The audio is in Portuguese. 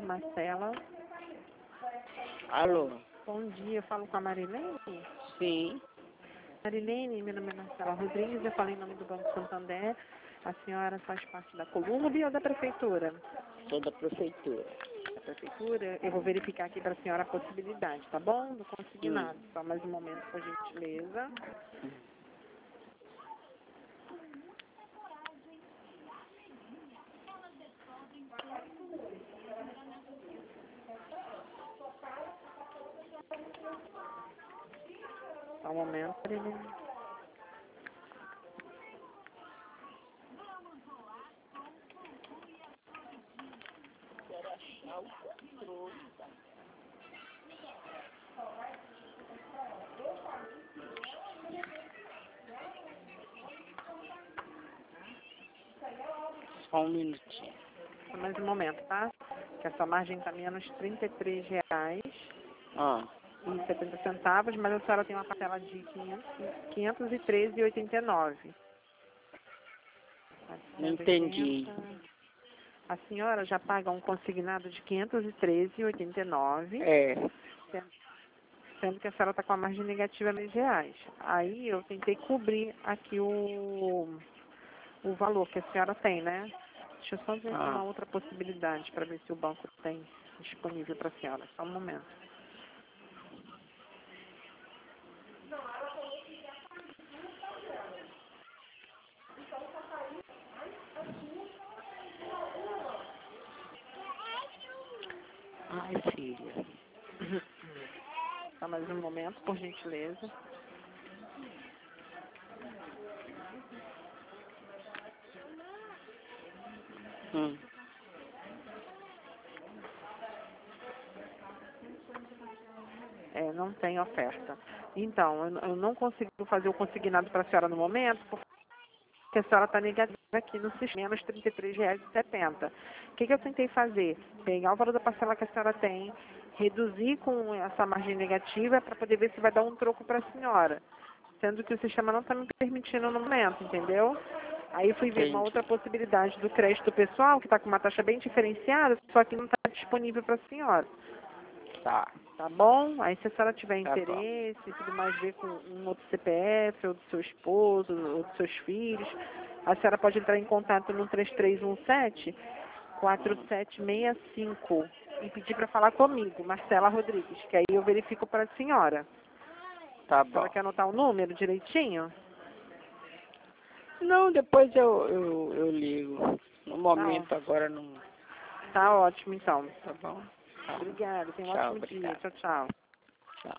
Marcela. Alô? Bom dia, eu falo com a Marilene. Sim. Marilene, meu nome é Marcela Rodrigues, eu falei em nome do Banco Santander. A senhora faz parte da Columbi ou da Prefeitura? Sou da prefeitura. Da Prefeitura, eu vou verificar aqui para a senhora a possibilidade, tá bom? Do consignado. Só mais um momento, por gentileza. Só um momento, Marilene. Só um minutinho. Só mais um momento, tá? Que essa margem está menos R$ 33,70, Ah, mas a senhora tem uma parcela de R$ 513,89. não entendi. A senhora já paga um consignado de R$ 513,89, É, sendo que a senhora está com a margem negativa de R$ 10. Aí eu tentei cobrir aqui o valor que a senhora tem, né? Deixa eu só ver aqui uma outra possibilidade para ver se o banco tem disponível para a senhora. Só um momento. ai, filha. Só mais um momento, por gentileza. Hum. Não tem oferta. Então, eu não consigo fazer o consignado para a senhora no momento, porque a senhora está negativa aqui no sistema, menos R$ 33,70. O que eu tentei fazer? Pegar o valor da parcela que a senhora tem, reduzir com essa margem negativa para poder ver se vai dar um troco para a senhora. Sendo que o sistema não está me permitindo no momento, entendeu? Aí fui ver uma outra possibilidade do crédito pessoal, que está com uma taxa bem diferenciada, só que não está disponível para a senhora. Tá. Tá bom? Aí se a senhora tiver Tá bom. interesse e tudo mais, ver com um outro CPF, ou do seu esposo, ou dos seus filhos, a senhora pode entrar em contato no 3317-4765 e pedir para falar comigo, Marcela Rodrigues, que aí eu verifico para a senhora. Tá A bom. senhora quer anotar o número direitinho? Não, depois eu ligo. No momento agora não. Tá ótimo, então. Tá bom? Tá. Obrigada, tenha um Tchau, ótimo dia. obrigado. Tchau, tchau.